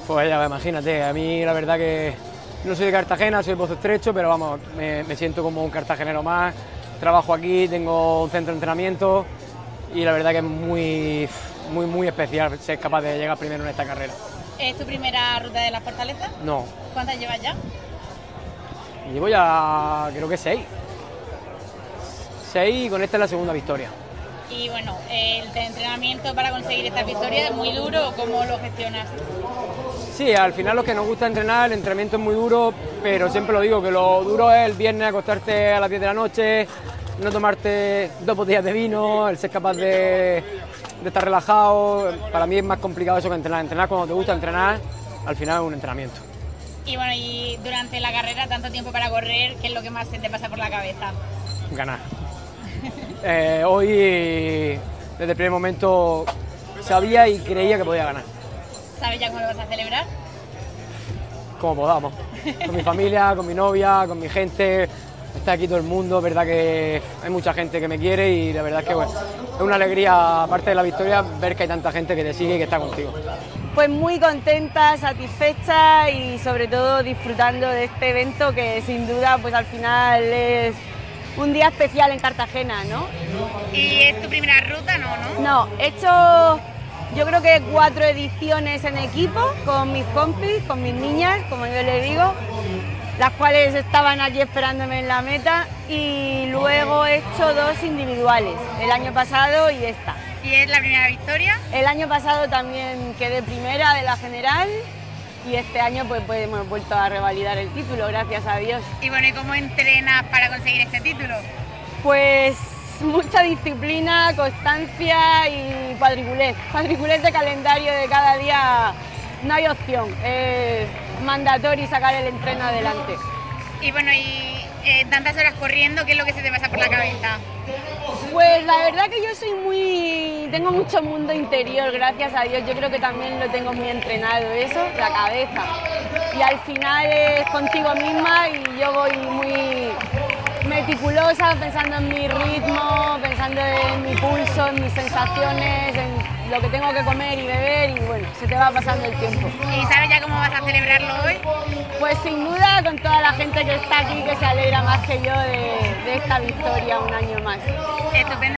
Pues ya, imagínate, a mí la verdad que no soy de Cartagena, soy de Pozo Estrecho, pero vamos, me siento como un cartagenero más. Trabajo aquí, tengo un centro de entrenamiento y la verdad que es muy especial ser capaz de llegar primero en esta carrera. ¿Es tu primera ruta de la Fortaleza? No, ¿Cuántas llevas ya? llevo ya creo que 6 y con esta es la segunda victoria. Y bueno, el entrenamiento para conseguir esta victoria es muy duro. ¿Cómo lo gestionas? Sí, al final los que nos gusta entrenar, el entrenamiento es muy duro, pero siempre lo digo, que lo duro es el viernes acostarte a las 10 de la noche, no tomarte 2 botellas de vino, el ser capaz de estar relajado. Para mí es más complicado eso que entrenar. Entrenar cuando te gusta entrenar, al final es un entrenamiento. Y bueno, y durante la carrera, tanto tiempo para correr, ¿qué es lo que más se te pasa por la cabeza? Ganar. Hoy, desde el primer momento, sabía y creía que podía ganar. ¿Sabes ya cómo lo vas a celebrar? Como podamos, con mi familia, con mi novia, con mi gente, está aquí todo el mundo, es verdad que hay mucha gente que me quiere y la verdad es que bueno, es una alegría, aparte de la victoria, ver que hay tanta gente que te sigue y que está contigo. Pues muy contenta, satisfecha y sobre todo disfrutando de este evento que sin duda pues al final es un día especial en Cartagena, ¿no? ¿Y es tu primera ruta? No. No, he hecho yo creo que 4 ediciones en equipo con mis compis, con mis niñas, como yo les digo, las cuales estaban allí esperándome en la meta, y luego he hecho 2 individuales, el año pasado y esta. ¿Y es la primera victoria? El año pasado también quedé primera de la general y este año pues hemos vuelto a revalidar el título, gracias a Dios. Y bueno, ¿y cómo entrenas para conseguir este título? Pues mucha disciplina, constancia y cuadriculés de calendario de cada día, no hay opción, es mandatorio sacar el entreno adelante. Y bueno, tantas horas corriendo, ¿qué es lo que se te pasa por la cabeza? Pues la verdad que yo tengo mucho mundo interior, gracias a Dios, yo creo que también lo tengo muy entrenado eso, la cabeza. Y al final es contigo misma y yo voy muy meticulosa, pensando en mi ritmo, pensando en mi pulso, en mis sensaciones, en lo que tengo que comer y beber, y bueno, se te va pasando el tiempo. ¿Y sabes ya cómo vas a celebrarlo hoy? Pues sin duda con toda la gente que está aquí, que se alegra más que yo de esta victoria un año más. Estupendo.